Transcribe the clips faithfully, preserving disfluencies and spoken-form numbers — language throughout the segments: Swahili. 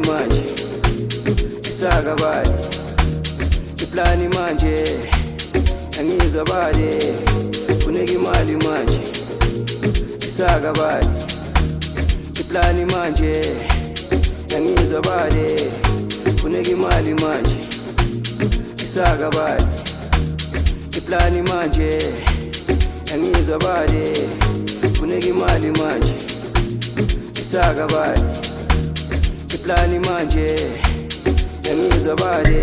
manje isaka bani iplani manje angizwa bani funeka imali manje isaka bani iplani manje angizwa bani funeka imali manje isaka bani iplani manje angizwa bani funeka imali manje isaka bani iplani manje angizwa bani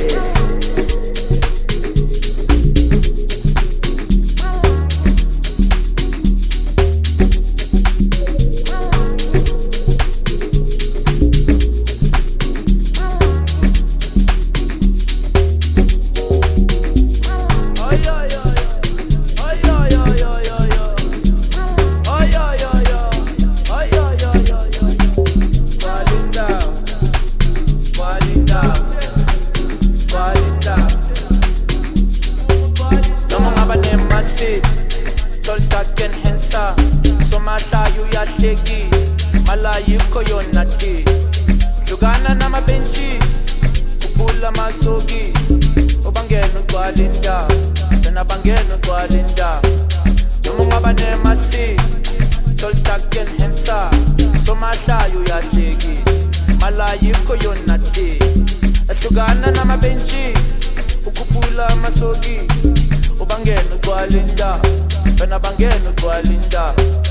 Soltaken hensa somata yu ya sheki malayiko yonati Lugana na mabenchi ukula masogi obangeno twalinda tena bangeno twalinda Nomunga bane masi Soltaken hensa somata yu ya sheki malayiko yonati Lugana na mabenchi ukupula masogi obangeno twalinda Bena bangeno twalinda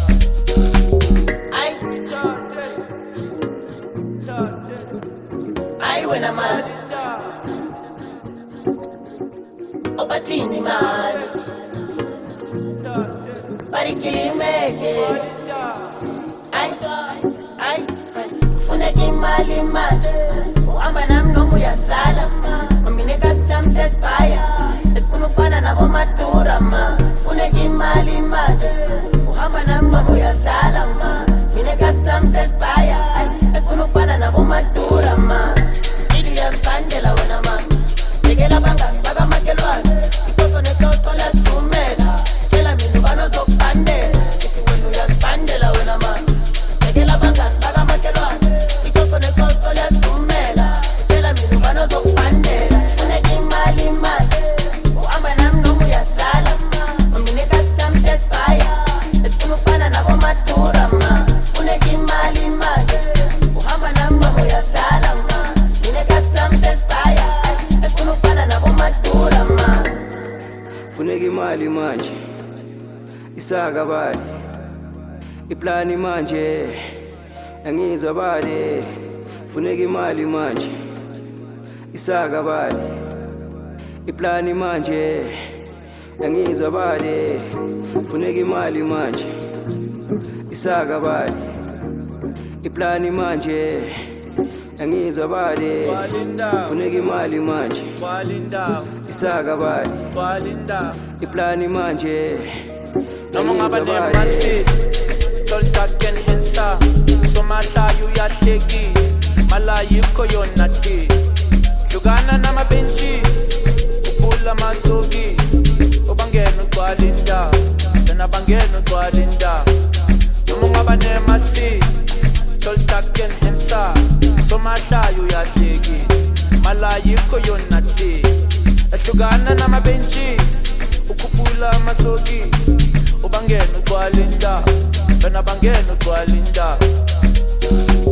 Ay Ay wena man Obatini man Barikili meke Ay Ay Fune kimali man Uamba na mnomu ya sala Mamine custom says paya Eskuno pana na bomatura ma Fune kimali man Uhamba na mnomu ya sala ma Mine custom says paya Eskuno pana na bomatura ma Skidi ya spandela wana ma Tegela banga baga makelwa Toto ne toto la stumela Kela minu bano so pandela Kiti wenu ya spandela wana ma Tegela banga baga makelwa Toto ne toto la stumela Kela minu bano so pandela Fune kimali man Uamba na mnomu ya sala Mamine custom says paya Eskuno pana na bomatura ma Fune kimali man Uamba na mnomu ya sala Mine custom says paya Eskuno pana na bomatura ma funeka imali manje isaka bani iplani manje angizwa bani funeka imali manje isaka bani iplani manje angizwa bani funeka imali manje isaka bani iplani manje angizwa bani funeka imali manje isaka bani iplani manje Nomunga bane masi Soltaken hensa somata yu ya sheki malayiko yonati Lugana na mabenchi ukula masogi obangeno twalinda tena bangeno twalinda Nomunga bane masi Soltaken hensa somata yu ya sheki malayiko yonati Lugana na mabenchi ukupula masogi obangeno twalinda tena bangeno twalinda